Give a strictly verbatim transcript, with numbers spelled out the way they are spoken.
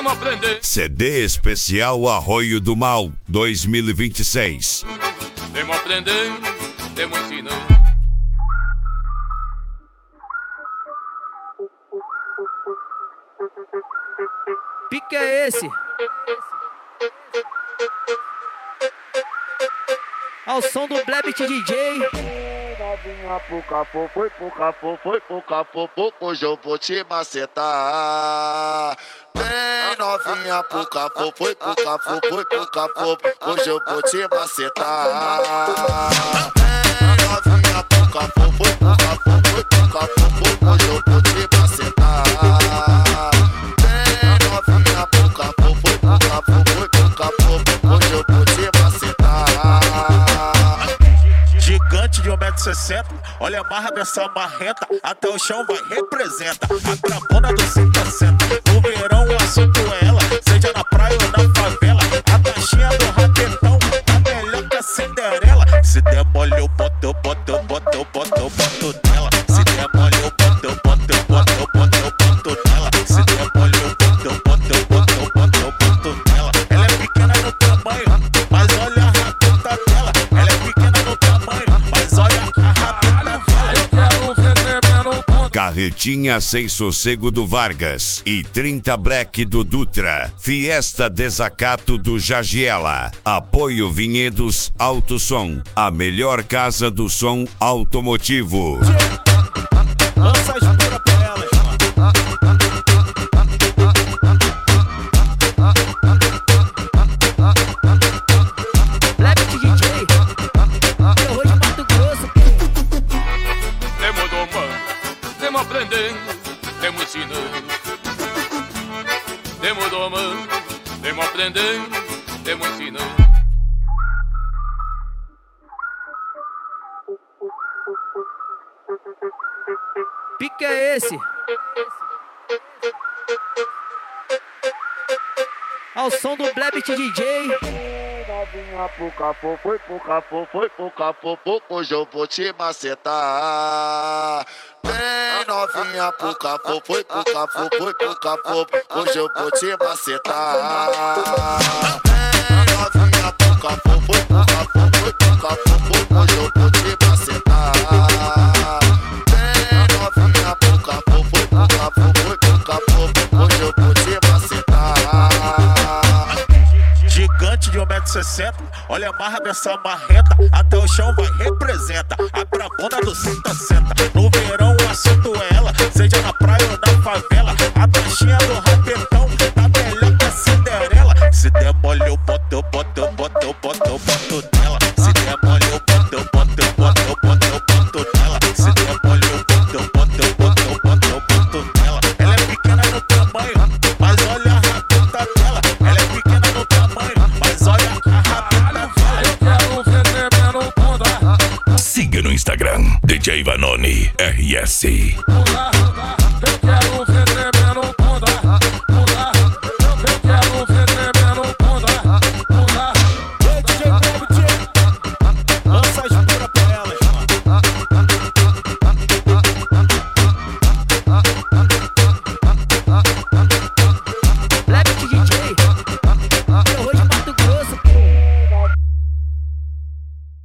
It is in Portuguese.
Demo aprender. C D especial Arroio do Mal dois mil e vinte e seis. Demo aprender, demo ensinar. Pique é esse? Ao som do Blebit D J. Novinha pro capô, foi pro capô, foi pro capô, hoje eu vou te macetar. Vem novinha pro capô, foi pro capô, foi pro capô, hoje eu vou te macetar. Vem novinha pro capô, foi pro capô, foi pro capô, hoje eu vou te macetar. Vem novinha pro capô, foi pro capô, foi pro capô, hoje eu vou te macetar. Gigante de um metro e sessenta, olha a marra dessa marreta, até o chão vai, representa a trambona do cento sessenta. No verão o assunto é ela, seja na praia ou na favela, a taxinha do raquetão tá melhor que a Cinderela. Se der mole eu boto, eu boto, eu boto, eu boto, eu boto nela. Se der mole eu boto, eu boto, eu boto, eu boto, eu boto nela. Se der mole eu boto, eu boto, eu boto, eu boto, eu boto nela. Ela é pequena no tamanho, mas olha a rabeta dela. Ela é pequena no tamanho, mas olha a rabeta dela. Carretinha Sem Sossego do Vargas e trinta Black do Dutra. Fiesta Desacato do Jagiela. Apoio Vinhedos Alto Som, a melhor casa do som automotivo. Lança as pura pra elas, Blebit D J. Terror de Mato Grosso. Demo domar, demo aprender, demo ensinar. Demo domar, demo aprender, demo ensinar. Pique é esse? Ao som do Blebit D J. Novinha pro capô, foi pro capô, foi pro capô, hoje eu vou te macetar. Vem novinha pro capô, foi pro capô, foi pro capô, hoje eu vou te macetar. Vem novinha pro capô, foi pro capô, foi pro capô, hoje eu vou te macetar. Vem novinha pro capô, foi pro capô, foi pro capô, hoje eu vou te macetar. gigante de um metro e sessenta, olha a marra dessa marreta, até o chão vai, representa a brabona do cento sessenta. No verão o assunto é ela, seja na praia ou na favela, a taxinha do rapetão tá melhor que a Cinderela. Se der mole eu boto, eu boto, eu boto, eu boto, eu boto nela. Se der mole eu boto, eu boto, eu boto, eu boto, eu boto nela. Se der mole eu boto, eu boto, eu boto, eu boto, eu boto nela. Ela é pequena no tamanho, mas olha a rabeta dela. Ela é pequena no tamanho, mas olha a rabeta dela. Eu quero ver tremendo bunda. Siga no Instagram, D J Vanoni R S. Eu quero